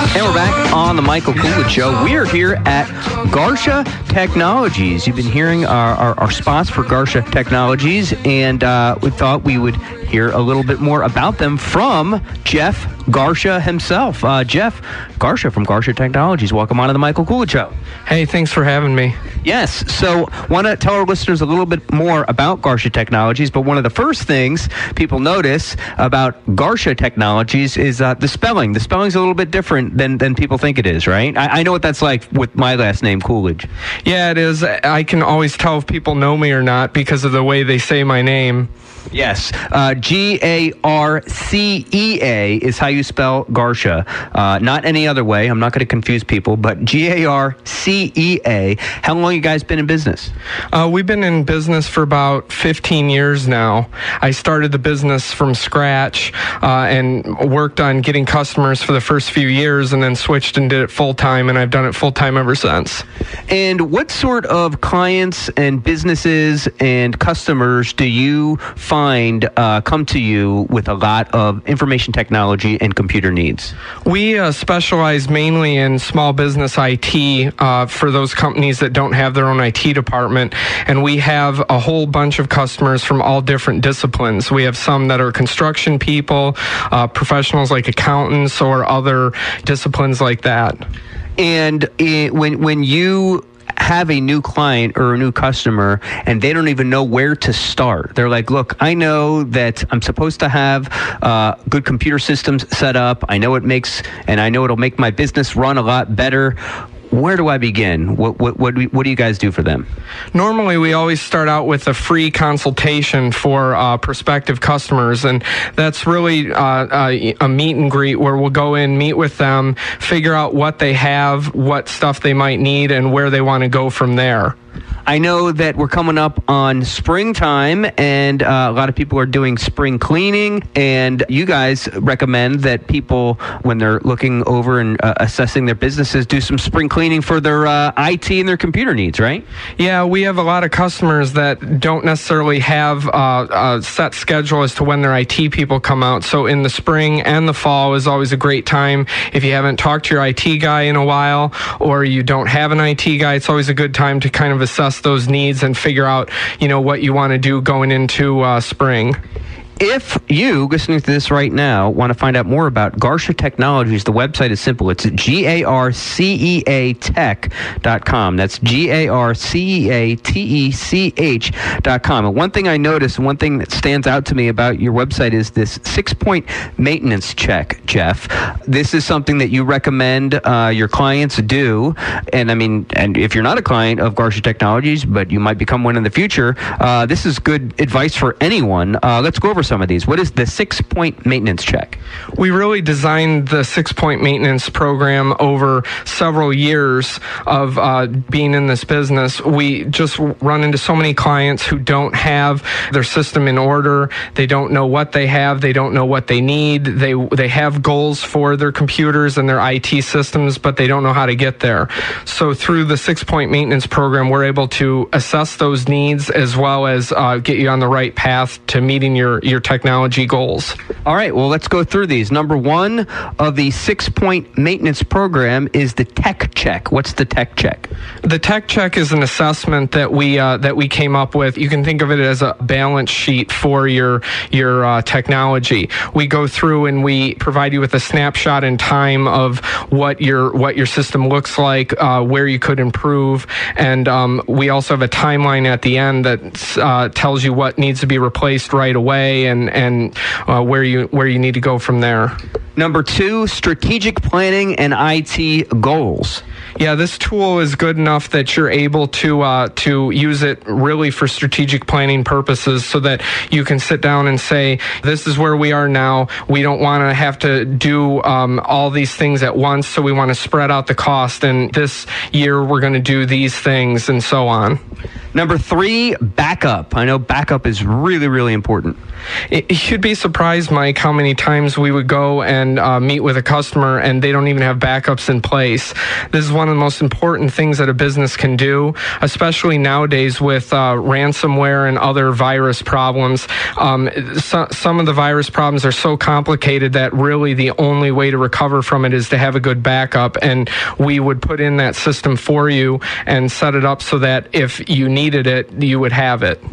And we're back on the Michael Coolidge Show. We are here at Garsha Technologies. You've been hearing our spots for Garsha Technologies, and we thought we would hear a little bit more about them from Jeff Garsha himself. Jeff Garsha from Garsha Technologies. Welcome on to the Michael Coolidge Show. Hey, thanks for having me. Yes, so want to tell our listeners a little bit more about Garsha Technologies, but one of the first things people notice about Garsha Technologies is the spelling. The spelling's a little bit different than people think it is, right? I know what that's like with my last name, Coolidge. Yeah, it is. I can always tell if people know me or not because of the way they say my name. Yes. Garcea is how you spell Garsha. Not any other way. I'm not going to confuse people, but Garcea. How long you guys been in business? We've been in business for about 15 years now. I started the business from scratch and worked on getting customers for the first few years and then switched and did it full-time, and I've done it full-time ever since. And what sort of clients and businesses and customers do you find come to you with a lot of information technology and computer needs? We specialize mainly in small business IT for those companies that don't have their own IT department, and we have a whole bunch of customers from all different disciplines. We have some that are construction people, professionals like accountants, or other disciplines like that. And when you have a new client or a new customer and they don't even know where to start, they're like, look, I know that I'm supposed to have good computer systems set up. I know it'll make my business run a lot better. Where do I begin? What do you guys do for them? Normally, we always start out with a free consultation for prospective customers, and that's really a meet and greet where we'll go in, meet with them, figure out what they have, what stuff they might need, and where they want to go from there. I know that we're coming up on springtime, and a lot of people are doing spring cleaning, and you guys recommend that people, when they're looking over and assessing their businesses, do some spring cleaning for their IT and their computer needs, right? Yeah, we have a lot of customers that don't necessarily have a set schedule as to when their IT people come out, so in the spring and the fall is always a great time. If you haven't talked to your IT guy in a while, or you don't have an IT guy, it's always a good time to kind of assess those needs and figure out, what you want to do going into spring. If you, listening to this right now, want to find out more about Garsha Technologies, the website is simple. It's GARCEA That's GARCEATECH.com. And one thing I noticed, one thing that stands out to me about your website is this 6-point maintenance check, Jeff. This is something that you recommend your clients do. And if you're not a client of Garsha Technologies, but you might become one in the future, this is good advice for anyone. Let's go over some of these. What is the 6-point maintenance check? We really designed the 6-point maintenance program over several years of being in this business. We just run into so many clients who don't have their system in order. They don't know what they have. They don't know what they need. They have goals for their computers and their IT systems, but they don't know how to get there. So through the 6-point maintenance program, we're able to assess those needs as well as get you on the right path to meeting your technology goals. All right, well, let's go through these. Number one of the 6-point maintenance program is the tech check. What's the tech check? The tech check is an assessment that we came up with. You can think of it as a balance sheet for your technology. We go through and we provide you with a snapshot in time of what your system looks like, where you could improve, and we also have a timeline at the end that tells you what needs to be replaced right away and where you need to go from there. Number two, strategic planning and IT goals. Yeah, this tool is good enough that you're able to use it really for strategic planning purposes so that you can sit down and say, this is where we are now. We don't want to have to do all these things at once, so we want to spread out the cost. And this year we're going to do these things and so on. Number 3, backup. I know backup is really, really important. You'd be surprised, Mike, how many times we would go and meet with a customer and they don't even have backups in place. This is one of the most important things that a business can do, especially nowadays with ransomware and other virus problems. Some of the virus problems are so complicated that really the only way to recover from it is to have a good backup, and we would put in that system for you and set it up so that if you needed it, you would have it.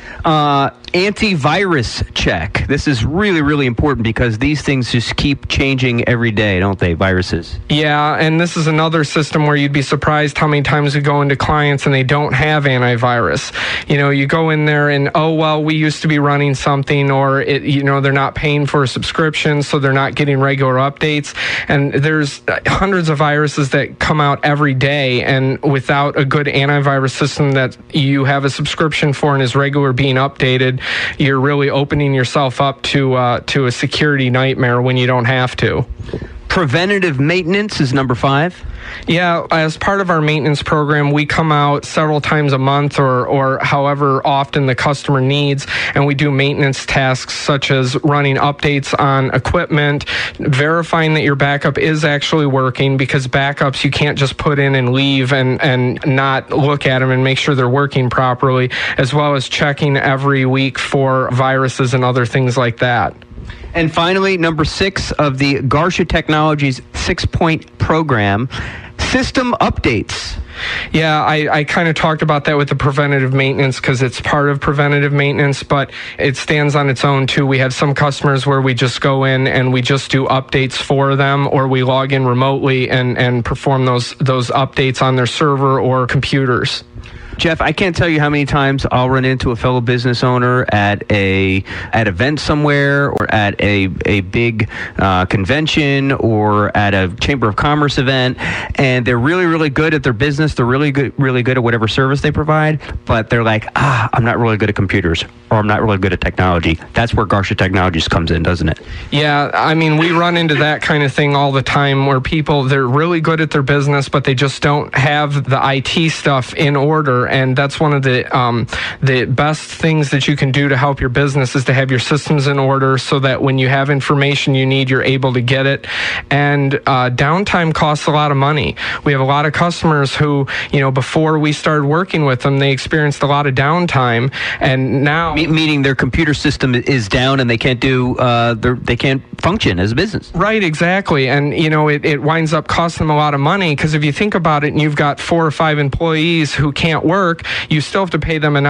Antivirus check. This is really, really important because these things just keep changing every day, don't they, viruses? Yeah, and this is another system where you'd be surprised how many times we go into clients and they don't have antivirus. You know, you go in there and, oh, well, we used to be running something, or, they're not paying for a subscription, so they're not getting regular updates. And there's hundreds of viruses that come out every day, and without a good antivirus system that you have a subscription for and is regular being updated, you're really opening yourself up to a security nightmare when you don't have to. Preventative maintenance is number 5. Yeah, as part of our maintenance program, we come out several times a month or however often the customer needs, and we do maintenance tasks such as running updates on equipment, verifying that your backup is actually working, because backups you can't just put in and leave and not look at them and make sure they're working properly, as well as checking every week for viruses and other things like that. And finally, number 6 of the Garsha Technologies 6-point program, system updates. Yeah, I kind of talked about that with the preventative maintenance because it's part of preventative maintenance, but it stands on its own too. We have some customers where we just go in and we just do updates for them, or we log in remotely and perform those updates on their server or computers. Jeff, I can't tell you how many times I'll run into a fellow business owner at an event somewhere, or at a big convention, or at a Chamber of Commerce event, and they're really, really good at their business. They're really good at whatever service they provide, but they're like, I'm not really good at computers, or I'm not really good at technology. That's where Garsha Technologies comes in, doesn't it? Yeah, I mean, we run into that kind of thing all the time where people, they're really good at their business, but they just don't have the IT stuff in order. And that's one of the best things that you can do to help your business is to have your systems in order so that when you have information you need, you're able to get it. And downtime costs a lot of money. We have a lot of customers who, before we started working with them, they experienced a lot of downtime, and now meaning their computer system is down and they can't they can't function as a business. Right, exactly. And it winds up costing them a lot of money, because if you think about it, and you've got 4 or 5 employees who can't work, you still have to pay them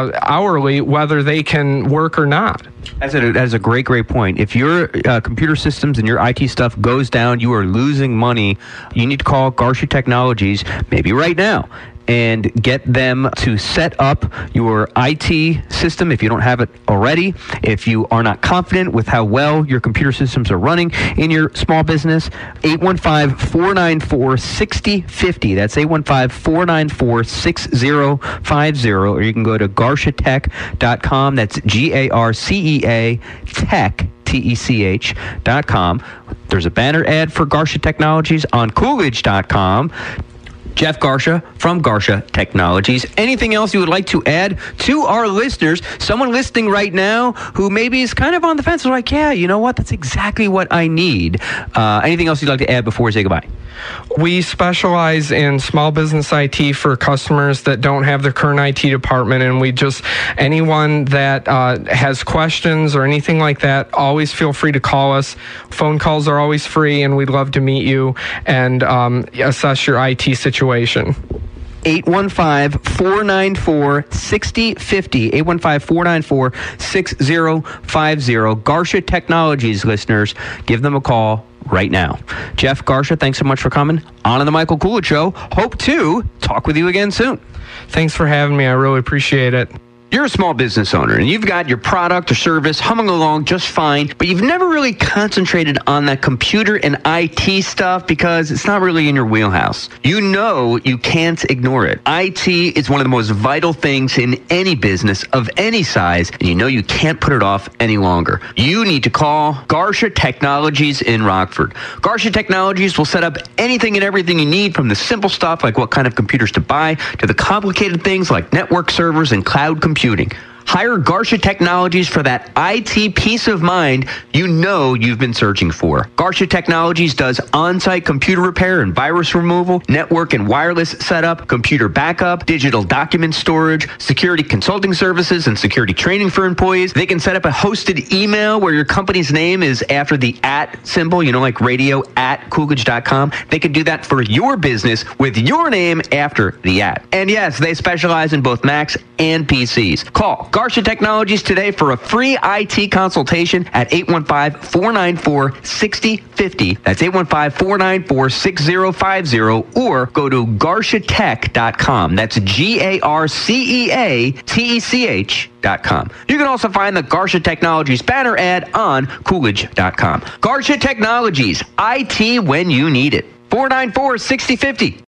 hourly whether they can work or not. That's a great point. If your computer systems and your IT stuff goes down, you are losing money. You need to call Garsha Technologies, maybe right now, and get them to set up your IT system if you don't have it already. If you are not confident with how well your computer systems are running in your small business, 815-494-6050. That's 815-494-6050, or you can go to GarshaTech.com. That's GARCEA Tech, TECH.com. There's a banner ad for Garsha Technologies on Coolidge.com. Jeff Garsha from Garsha Technologies. Anything else you would like to add to our listeners? Someone listening right now who maybe is kind of on the fence, is like, yeah, you know what? That's exactly what I need. Anything else you'd like to add before we say goodbye? We specialize in small business IT for customers that don't have their current IT department, and anyone that has questions or anything like that, always feel free to call us. Phone calls are always free, and we'd love to meet you and assess your IT situation. 815-494-6050. 815-494-6050. Garsha Technologies listeners, give them a call right now. Jeff Garsha, thanks so much for coming on the Michael Coolidge Show. Hope to talk with you again soon. Thanks for having me. I really appreciate it. You're a small business owner and you've got your product or service humming along just fine, but you've never really concentrated on that computer and IT stuff because it's not really in your wheelhouse. You know you can't ignore it. IT is one of the most vital things in any business of any size, and you know you can't put it off any longer. You need to call Garsha Technologies in Rockford. Garsha Technologies will set up anything and everything you need, from the simple stuff like what kind of computers to buy to the complicated things like network servers and cloud computing. Hire Garsha Technologies for that IT peace of mind you know you've been searching for. Garsha Technologies does on-site computer repair and virus removal, network and wireless setup, computer backup, digital document storage, security consulting services, and security training for employees. They can set up a hosted email where your company's name is after the @ symbol, like radio@coolidge.com. They can do that for your business with your name after the @. And yes, they specialize in both Macs and PCs. Call Garsha Technologies today for a free IT consultation at 815-494-6050. That's 815-494-6050, or go to GarshaTech.com. That's GARCEATECH.com. You can also find the Garsha Technologies banner ad on Coolidge.com. Garsha Technologies, IT when you need it. 494-6050.